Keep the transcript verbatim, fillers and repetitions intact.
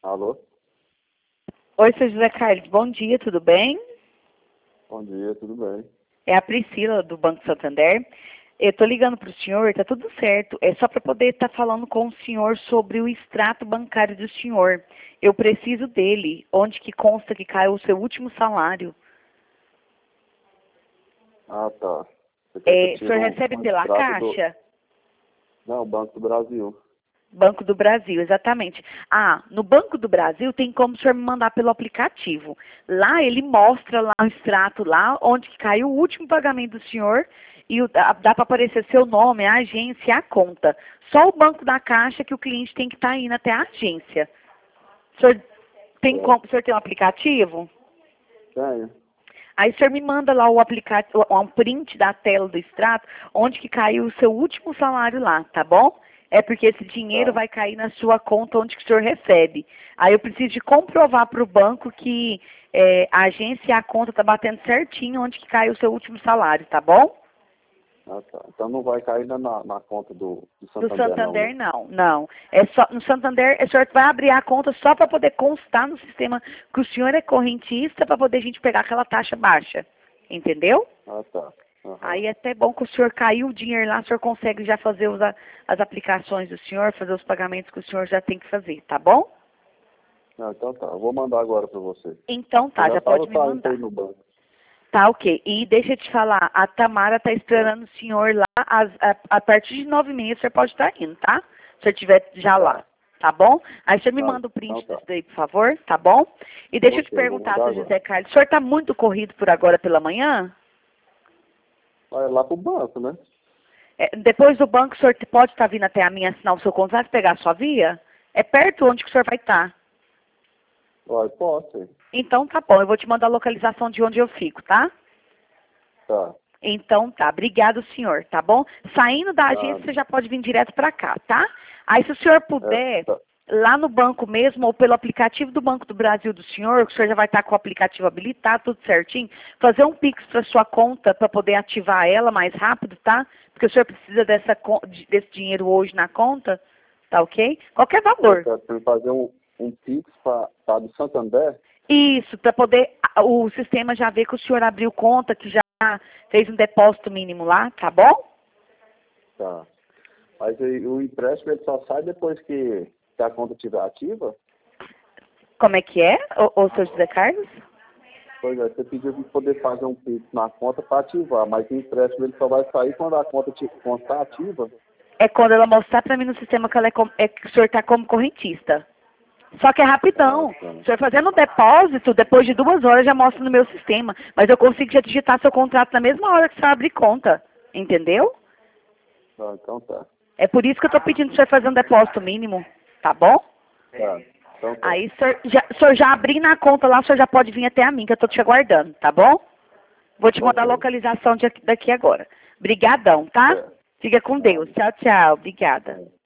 Alô? Oi, seu José Carlos, bom dia, tudo bem? Bom dia, tudo bem? É a Priscila, do Banco Santander. Eu estou ligando para o senhor, está tudo certo. É só para poder estar falando com o senhor sobre o extrato bancário do senhor. Eu preciso dele, onde que consta que caiu o seu último salário. Ah, tá. Você quer que eu É, o tire senhor um, recebe um pela extrato do... Caixa? Não, Banco do Brasil. Banco do Brasil, exatamente. Ah, no Banco do Brasil tem como o senhor me mandar pelo aplicativo. Lá ele mostra lá o extrato lá, onde que caiu o último pagamento do senhor e o- dá, dá para aparecer seu nome, a agência e a conta. Só o Banco da Caixa que o cliente tem que estar indo até a agência. O senhor tem, É. como, o senhor tem um aplicativo? Tenho. Aí o senhor me manda lá o aplicativo, um print da tela do extrato, onde que caiu o seu último salário lá, tá bom? É porque esse dinheiro Tá. vai cair na sua conta onde que o senhor recebe. Aí eu preciso de comprovar para o banco que é, a agência e a conta tá batendo certinho onde que caiu o seu último salário, tá bom? Ah, tá. Então não vai cair na, na, na conta do, do Do Santander, não, né? Santander não, não. É só, no Santander, o senhor vai abrir a conta só para poder constar no sistema que o senhor é correntista para poder a gente pegar aquela taxa baixa. Entendeu? Ah, tá. Aham. Aí é até bom que o senhor caiu o dinheiro lá, o senhor consegue já fazer os, a- as aplicações do senhor, fazer os pagamentos que o senhor já tem que fazer, tá bom? Ah, então tá. Eu vou mandar agora pra você. Então Eu tá, já já estava pode me saindo aí mandar. no banco. Tá, ok. E deixa eu te falar, a Tamara tá Tá. esperando o senhor lá, às- a, a partir de nove e meia o senhor pode estar indo, tá? Se o senhor estiver já lá, Tá. tá bom? Aí o senhor me Tá. manda o Então print tá. disso daí, por favor, tá bom? E deixa eu te Ok, vou perguntar, mandar seu agora. José Carlos, o senhor tá muito corrido por agora pela manhã? Vai lá pro banco, né? É, depois do banco, o senhor pode estar vindo até a minha assinar o seu contrato e pegar a sua via? É perto onde que o senhor vai estar. Vai, posso. Então tá bom, eu vou te mandar a localização de onde eu fico, tá? Tá. Então tá, obrigado senhor, tá bom? Saindo da agência, Nada. você já pode vir direto para cá, tá? Aí se o senhor É, puder, tá. lá no banco mesmo, ou pelo aplicativo do Banco do Brasil do senhor, que o senhor já vai estar com o aplicativo habilitado, tudo certinho, fazer um Pix para sua conta para poder ativar ela mais rápido, tá? Porque o senhor precisa dessa, con- de- desse dinheiro hoje na conta, tá ok? Qualquer Eu valor. quero fazer um, um Pix para do Santander. Isso, para poder a- o sistema já ver que o senhor abriu conta, que já fez um depósito mínimo lá, tá bom? Tá. Mas aí, o empréstimo ele só sai depois que, que a conta estiver ativa? Como é que é, o, o seu José Carlos? Pois é, você pediu para poder fazer um Pix na conta para ativar, mas o empréstimo ele só vai sair quando a conta está ativa. É quando ela mostrar para mim no sistema que, ela é, com- é que o senhor está como correntista. Só que é Ah, rapidão. tá. O senhor fazendo o depósito, depois de duas horas já mostra no meu sistema. Mas eu consigo já digitar seu contrato na mesma hora que o senhor abrir conta. Entendeu? Ah, então tá. É por isso que eu estou pedindo para o senhor fazer um depósito mínimo. Tá bom? Tá. Então tá. Aí, o senhor já, o senhor já abrir na conta lá, o senhor já pode vir até a mim, que eu estou te aguardando, tá bom? Vou te mandar a Ok. localização de aqui- daqui agora. Brigadão, tá? É. Fica com Deus. Nada. Tchau, tchau. Obrigada. É.